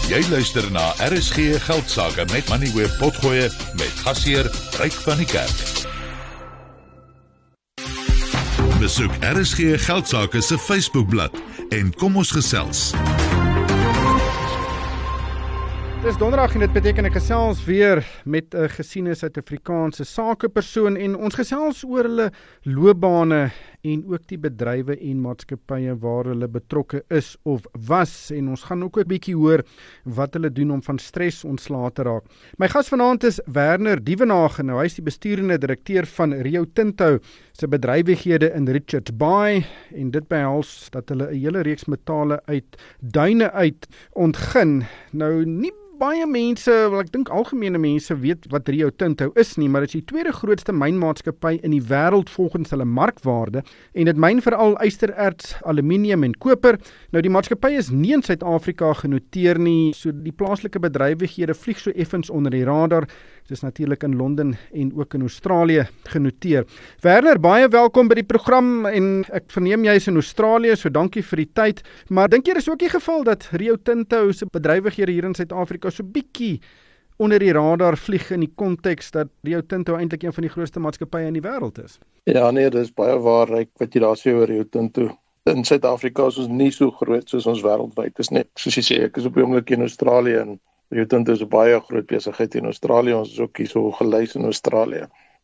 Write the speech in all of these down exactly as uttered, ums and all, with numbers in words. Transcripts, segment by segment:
Jy luister na R S G Geldsaake met Money Web Potgoe met gasheer Ryk van die Kerk. Besoek R S G Geldsaake se Facebookblad en kom ons gesels. Dis donderdag en dit beteken ek gesels weer met 'n gesiene Suid-Afrikaanse sakepersoon en ons gesels oor hulle loopbane en ook die bedrywe en maatskappye waar hulle betrokke is of was, en ons gaan ook 'n bietjie hoor wat hulle doen om van stres ontslae te raak. My gas vanaand is Werner Dievenage. Nou, hy is die besturende direkteur van Rio Tinto se bedrywighede in Richards Bay, en dit behels dat hulle 'n hele reeks metale uit duine uit ontgin. Nou, nie baie mense, wel ek dink algemene mense weet wat Rio Tinto is nie, maar dit is die tweede grootste mynmaatskappy in die wêreld volgens hulle markwaarde, en dit myn veral ystererts, aluminium en koper. Nou, die maatskappy is nie in Suid-Afrika genoteer nie, so die plaaslike bedrywighede vlieg so effens onder die radar. Dit is natuurlik in Londen en ook in Australië genoteer. Werner, baie welkom by die program, en ek verneem jy is in Australië, so dankie vir die tyd. Maar dink jy dis ook die geval dat Rio Tinto se bedrywighede hier in Suid-Afrika so bietjie onder die radar vlieg in die konteks dat Rio Tinto eintlik een van die grootste maatskappye in die wêreld is? Ja, nee, dis baie waar, Ryk, wat jy daar sê oor Rio Tinto. In Suid-Afrika is ons nie so groot soos ons wêreldwyd is net. Soos jy sê, ek is op die oomblik in Australië, en Rio Tinto is 'n baie groot besigheid in Australië. Ons is ook hier so gelys in Australië.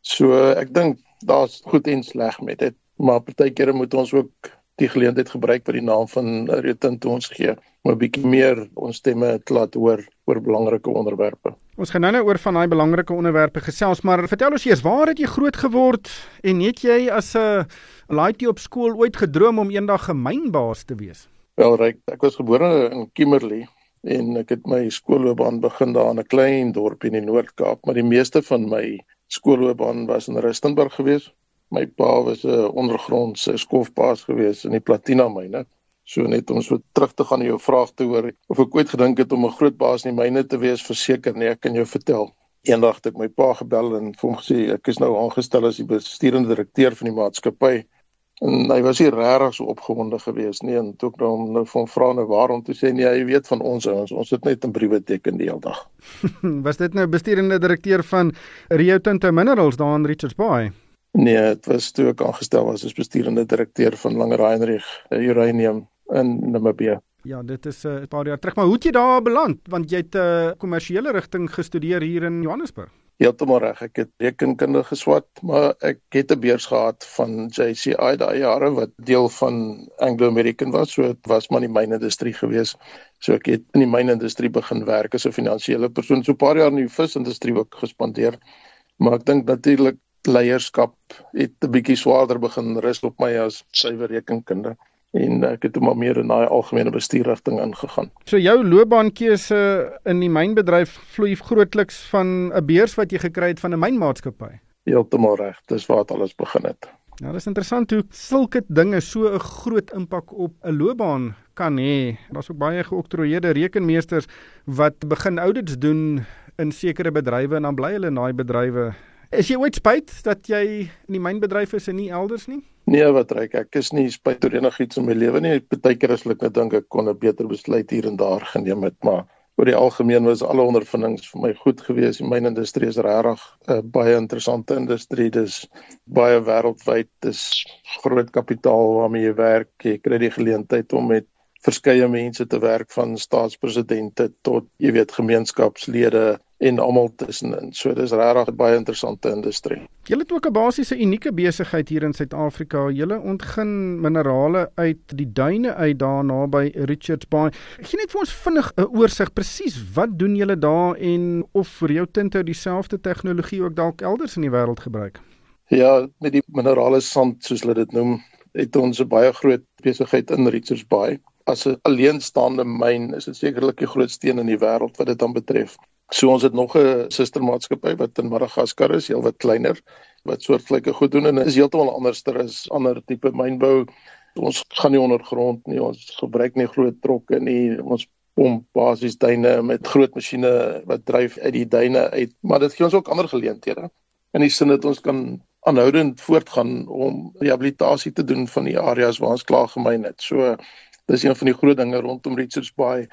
So ek dink daar's goed en sleg met dit, maar partykeer moet ons ook die geleentheid gebruik wat die naam van Rio Tinto ons gee, om 'n bietjie meer ons stemme te laat hoor oor belangrike onderwerpe. Ons gaan nou nou oor van daai belangrike onderwerpe gesels, maar vertel ons eers, waar het jy groot geword en het jy as 'n laaitie op skool ooit gedroom om eendag 'n mynbaas te wees? Wel, Ryk, ek was gebore in Kimberley, en ek het my skoolloopbaan begin daar in 'n klein dorp in die Noord-Kaap, maar die meeste van my skoolloopbaan was in Rustenburg gewees. My pa was 'n ondergrondse skofbaas gewees in die platina myne. So net om so terug te gaan na jou vraag te hoor, of ek ooit gedink het om 'n groot baas in die myne te wees, verseker nee, ek kan jou vertel. Eendag het ek my pa gebel en vir hom gesê, ek is nou aangestel as die besturende direkteur van die maatskappy. En hy was hier regtig so opgewonde geweest, nee, en toe ek nou, nou van vra nou waarom, toe sê nee, hy weet van ons ouens, ons het net in briewe teken die hele dag. Was dit nou besturende direkteur van Rio Tinto Minerals daar in Richards Bay? Nee, het was toe ek aangestel was as besturende direkteur van Langer Heinrich Uranium in Namibië. Ja, dit is 'n uh, paar jaar terug, maar hoe het jy daar beland? Want jy het 'n uh, kommersiële rigting gestudeer hier in Johannesburg. Heeltemal reg, ek het rekenkunde geswat, maar ek het 'n beurs gehad van J C I daai jare, wat deel van Anglo-American was, so het was maar die mynindustrie gewees. So ek het in die mynindustrie begin werk as 'n finansiële persoon, so 'n paar jaar in die visindustrie ook gespandeer, maar ek dink natuurlik leierskap het 'n bietjie swaarder begin rus op my as suiwer rekenkunde, en ek het maar meer in daai algemene bestuurrigting ingegaan. So jou loopbaankeuse in die mynbedryf vloei grootliks van 'n beurs wat jy gekry het van 'n mynmaatskappy? Heeltemal reg, dis waar dit alles begin het. Ja, dis interessant hoe sulke dinge so 'n groot impak op 'n loopbaan kan hê. Daar's ook baie geoktroeëerde rekenmeesters wat begin audits doen in sekere bedrywe, en dan bly hulle in daai bedrywe. Is jy ooit spyt dat jy in die mynbedryf is en nie elders nie? Nee, wat Ryk, ek is nie spyt oor enigiets in my lewe nie. Partykeer as ek net dink ek kon 'n beter besluit hier en daar geneem het, maar oor die algemeen was alle ondervindings vir my goed geweest. Die mynindustrie is regtig 'n baie interessante industrie. Dis baie wêreldwyd, dis groot kapitaal waarmee jy werk. Jy kry die geleentheid om met verskeie mense te werk, van staatspresidente tot, jy weet, gemeenskapslede en almal tussenin. So dis regtig 'n baie interessante industrie. Julle het ook 'n basiese unieke besigheid hier in Suid-Afrika. Julle ontgin minerale uit die duine uit daar naby Richards Bay. Gee net vir ons vinnig 'n oorsig, presies wat doen julle daar, en of Rio Tinto dieselfde tegnologie ook dalk elders in die wêreld gebruik? Ja, met die minerale sand, soos hulle dit noem, het ons 'n baie groot besigheid in Richards Bay. As 'n alleenstaande myn is dit sekerlik die grootste een in die wêreld wat dit dan betref. So ons het nog 'n sustermaatskappy wat in Madagaskar is, heel wat kleiner, wat soortgelyke goed doen, en is heeltemal anderster as ander tipe mynbou. Ons gaan nie ondergrond nie, ons gebruik nie groot trokke nie, ons pomp basies duine met groot masjiene wat dryf uit die duine uit, maar dit gee ons ook ander geleenthede. In die sin dat ons kan aanhoudend voortgaan om rehabilitasie te doen van die areas waar ons klaar gemyn het. So dis een van die groot dinge rondom Richards Bay.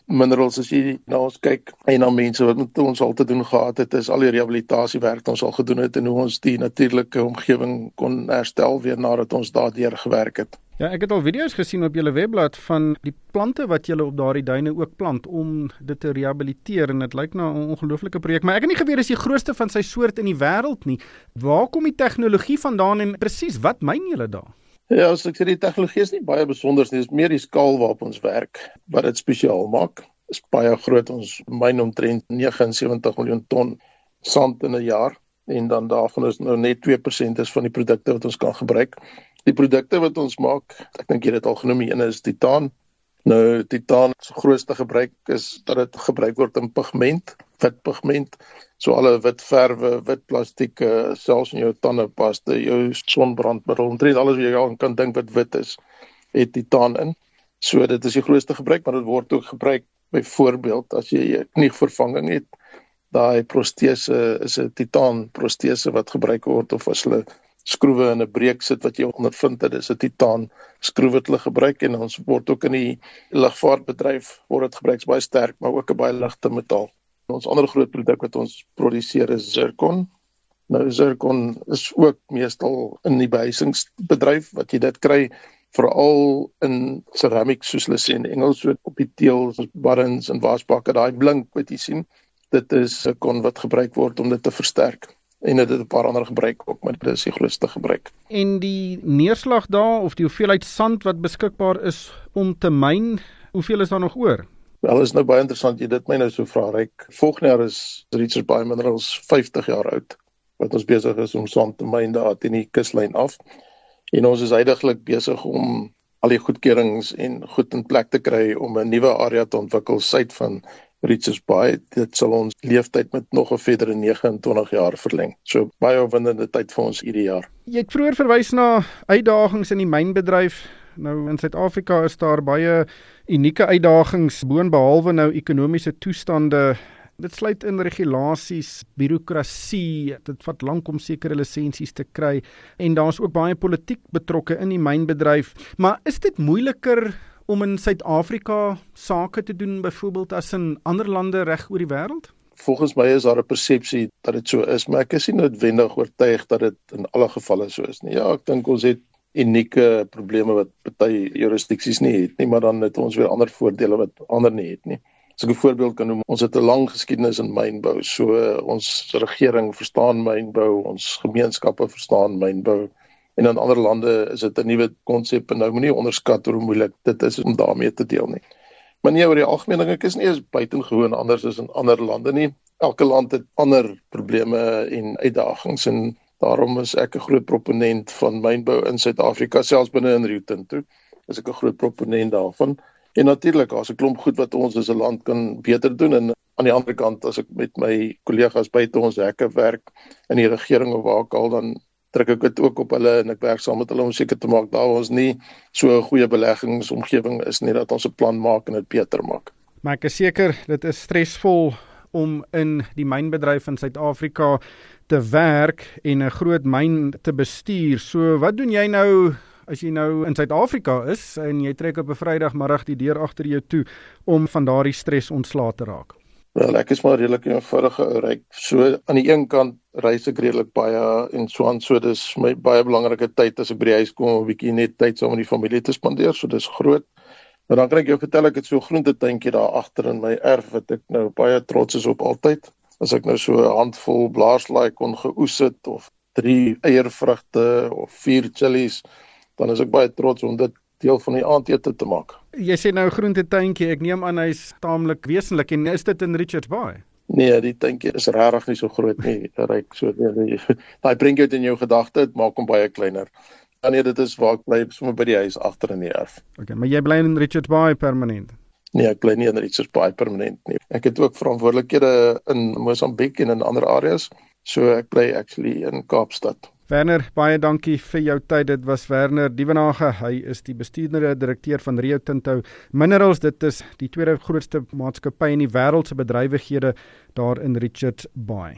minerals as jy na ons kyk en na mense wat met ons al te doen gehad het, is al die rehabilitasiewerk wat ons al gedoen het en hoe ons die natuurlike omgewing kon herstel weer nadat ons daardeur gewerk het. Ja, ek het al video's gesien op julle webblad van die plante wat julle op daardie duine ook plant om dit te rehabiliteer en dit lyk na 'n ongelooflike projek, maar ek het nie geweet dis die grootste van sy soort in die wêreld nie. Waar kom die tegnologie vandaan en presies wat myn julle daar? Ja, as ek sê die tegnologie is nie baie besonders nie, dis meer die skaal waarop ons werk wat dit spesiaal maak. Is baie groot, ons myn omtrent negenensewentig miljoen ton sand in 'n jaar en dan daarvan is nou net twee persent is van die produkte wat ons kan gebruik. Die produkte wat ons maak, ek dink jy het dit al genoem, die ene is titaan. Nou titaan se grootste gebruik is dat dit gebruik word in pigment, wit pigment, so alle wit verwe, wit plastieke, selfs in jou tandepasta, jou sonbrandmiddel, omtrent alles wat jy al kan dink wat wit is, het titaan in. So dit is die grootste gebruik, maar dit word ook gebruik byvoorbeeld as jy 'n knievervanging het. Daai protese is 'n titaan protese wat gebruik word of as hulle skroewe in 'n breek sit wat jy ondervind het, dis 'n titaan skroewe wat hulle gebruik en ons word ook in die lugvaartbedryf word dit gebruik, is baie sterk, maar ook 'n baie ligte metaal. Ons ander groot produk wat ons produseer is zircon. Nou zircon is ook meestal in die behuisingsbedryf wat jy dit kry veral in ceramic soos hulle sê in Engels, so op die teëls, barrens en wasbakke, daai blink wat jy sien, dit is zircon wat gebruik word om dit te versterk. En dit het 'n paar ander gebruik ook, maar dit is die grootste gebruik. En die neerslag daar, of die hoeveelheid sand wat beskikbaar is om te myn, hoeveel is daar nog oor? Wel, is nou baie interessant, jy dit my nou so vra, Ryk. Volgende jaar is Richards Bay Minerals vyftig jaar oud, wat ons besig is om sand te myn daar teen die kuslyn af. En ons is heidaglik besig om al die goedkeurings en goed in plek te kry om 'n nuwe area te ontwikkel suid van Richards Bay. Dit sal ons leeftyd met nog 'n verdere negenentwintig jaar verleng. So baie opwindende tyd vir ons hierdie jaar. Jy het vroeër verwys na uitdagings in die mynbedryf. Nou in Suid-Afrika is daar baie unieke uitdagings boonbehalwe nou ekonomiese toestande. Dit sluit in regulasies, bureaukrasie, dit vat lank om sekere lisensies te kry en daar's ook baie politiek betrokke in die mynbedryf. Maar is dit moeiliker om in Suid-Afrika sake te doen byvoorbeeld as in ander lande reg oor die wêreld? Volgens my is daar 'n persepsie dat dit so is, maar ek is nie noodwendig oortuig dat dit in alle gevalle so is nie. Ja, ek dink ons het unieke probleme wat party jurisdiksies nie het nie, maar dan het ons weer ander voordele wat ander nie het nie. As ek 'n voorbeeld kan noem, ons het 'n lang geskiedenis in mynbou, so uh, ons regering verstaan mynbou, ons gemeenskappe verstaan mynbou, en in ander lande is dit 'n nuwe konsep en nou moenie onderskat hoe moeilik dit is om daarmee te deel nie. Maar nie oor die algemeen dink ek is nie eens buitengewoon anders as in ander lande nie. Elke land het ander probleme en uitdagings en daarom is ek 'n groot proponent van mynbou in Suid-Afrika, selfs binne in Rio Tinto, is ek 'n groot proponent daarvan. En natuurlik, as 'n klomp goed wat ons as 'n land kan beter doen, en aan die ander kant, as ek met my kollegas buite ons hekke werk in die regering of waar ek al, dan trek ek dit ook op hulle en ek werk saam met hulle om seker te maak dat ons nie so 'n goeie beleggingsomgewing is nie, dat ons 'n plan maak en dit beter maak. Maar ek is seker, dit is stresvol om in die mynbedryf in Suid-Afrika te werk en 'n groot myn te bestuur. So wat doen jy nou as jy nou in Suid-Afrika is en jy trek op 'n Vrydagmiddag die deur agter jou toe om van daardie stres ontslae te raak? Wel, ek is maar redelik eenvoudige ou Ryk. So aan die een kant reis ek redelik baie en so aan, so dis my baie belangrike tyd as ek by die huis kom om 'n bietjie net tyd saam met die familie te spandeer, so dis groot. Maar dan kan ek jou vertel, ek het so 'n groentetuintjie daar agter in my erf wat ek nou baie trots is op altyd. As ek nou so 'n handvol blaarslaai kon geoes het of drie eiervrugte of vier chillies, dan is ek baie trots om dit deel van die aandete te maak. Jy sê nou groentetuintjie, ek neem aan hy's taamlik wesenlik, en is dit in Richards Bay? Nee, die tuintjie is regtig nie so groot nie, Ryk, so nee, nee. Daai prentjie in jou gedagte, dit maak hom baie kleiner. Ja nee, dit is waar ek bly, sommer by die huis agter in die erf. Okay, maar jy bly in Richards Bay permanent? Nee, ek bly nie in Richards Bay permanent nie. Ek het ook verantwoordelikhede in Mosambiek en in ander areas, so ek bly actually in Kaapstad. Werner, baie dankie vir jou tyd. Dit was Werner Dievenage. Hy is die bestuurende direkteur van Rio Tinto Minerals. Dit is die tweede grootste maatskappy in die wêreld se bedrywighede daar in Richards Bay.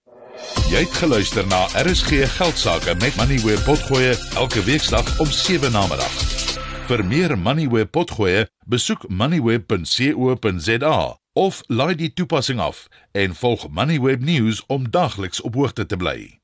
Jy het geluister na R S G Geldsaake met Money Web Potgoe elke weeksdag om sewe namiddag. Vir meer Moneyweb potgoeie, besoek moneyweb punt co punt za of laai die toepassing af en volg Moneyweb News om dagliks op hoogte te bly.